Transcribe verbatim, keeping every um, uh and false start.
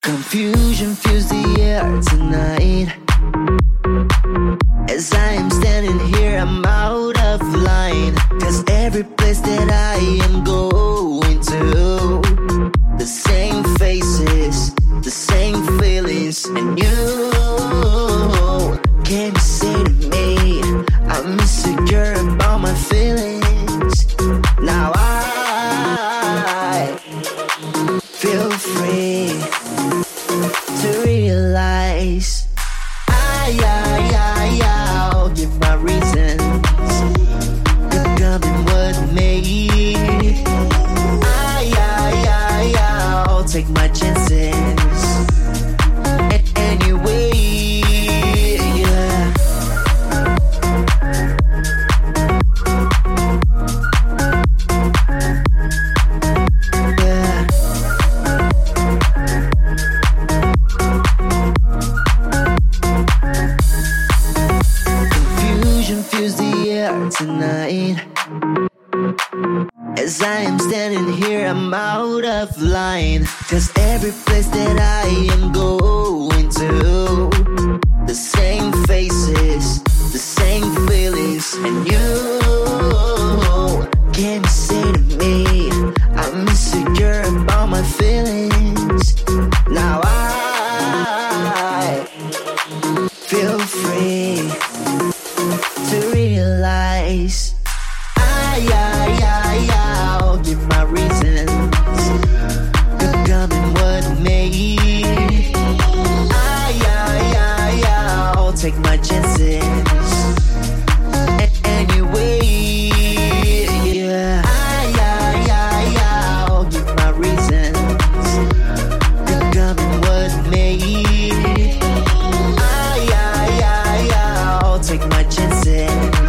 Confusion fills the air tonight. As I am standing here, I'm out of line. Cause every place that I am going to, the same faces, the same feelings. And you came to say to me, I'm insecure about my feelings. Now I feel free to realize I, I, I, I'll give my reasons. You're coming with me. I, I, I, I'll take my chances. A- anyway, yeah. Yeah. Confusion fills the air tonight. As I am standing here, I'm out of line. Cause every place that I am going to, the same faces, the same feelings. And you came to say to me, I'm insecure about my feelings. Now I feel free to realize I, I, I, I'll give my reasons. You're coming with me. I, I, I, I'll take my chances. A- anyway, yeah. I, I, I, I'll give my reasons. You're coming with me. I, I, I, I'll take my chances.